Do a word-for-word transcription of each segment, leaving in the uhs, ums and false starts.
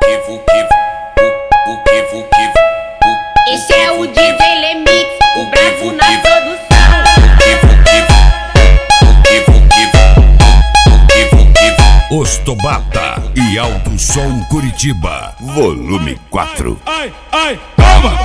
Esse é o D J Lemix, o bravo na produção. Ostobata e Alto Som Curitiba, volume quatro. Ai, ai, calma!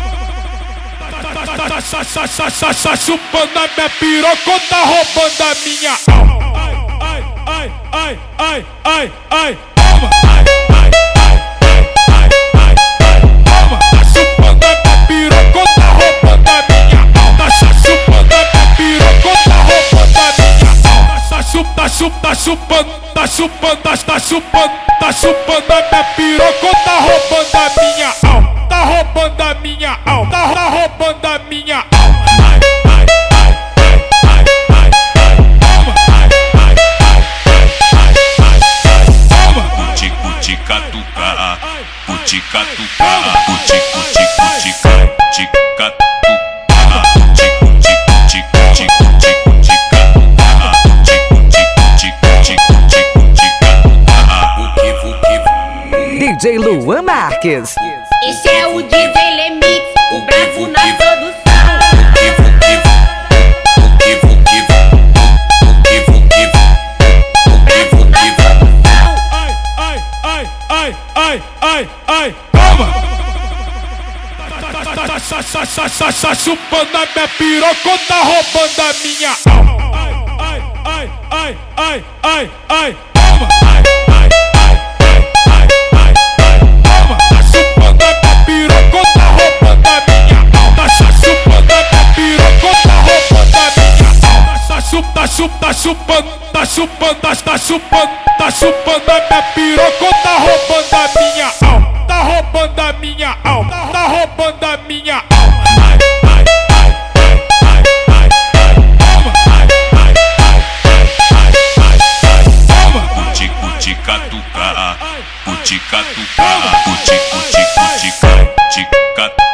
Tá chupando a minha piroca, tá roubando a minha alma. Ai, ai, ai, ai, ai, ai, calma! Ai, ai, ai, ai, ai, ai, calma! Tá chupando a minha piroca, tá roubando a minha alma. Tá chupando a minha piroca, tá roubando a minha alma. Tá chupando, tá chupando, tá chupando, tá chupando, tá chupando, tá chupando a minha piroca, tá roubando a minha alma. Tá roubando a minha alma, tá, tá roubando a minha alma. Ai, ai, ai, ai, ai, ai, calma. Ai, ai, ai, ai, ai, ai, calma. Cuti, cuti, catuca, cuti, catuca, cuti, cuti, cuti, cuti, catuca, cuti, cuti, cuti, cuti, cuti, cuti, catuca, cuti, cuti, cuti, cuti, cuti, cuti, catuca. D J Luan Marques. Esse é o D J Lemix, o bravo na produção. Bravo na produção. Ai, ai, ai, ai, ai, ai, ai, calma. Tá chupando a minha piroca, tá roubando a minha alma. Ai, ai, ai, ai, ai, ai, ai, calma. Ai, ai, ai, ai, ai, ai, calma. Tá chupando a minha piroca, tá roubando a minha alma. Tá chupando a minha piroca, tá roubando a minha alma. Tá chupando, tá chupando, tá chupando, tá chupando, tá chupando, tá chupando a minha piroca, tá roubando a minha alma. Tá roubando a minha alma, tá roubando a minha alma. Ai, ai, ai, ai, ai, ai, calma. Ai, ai, ai, ai, ai, ai, calma. Cuti, cuti, catuca, cuti, catuca, cuti, cuti, cuti, cuti, catuca.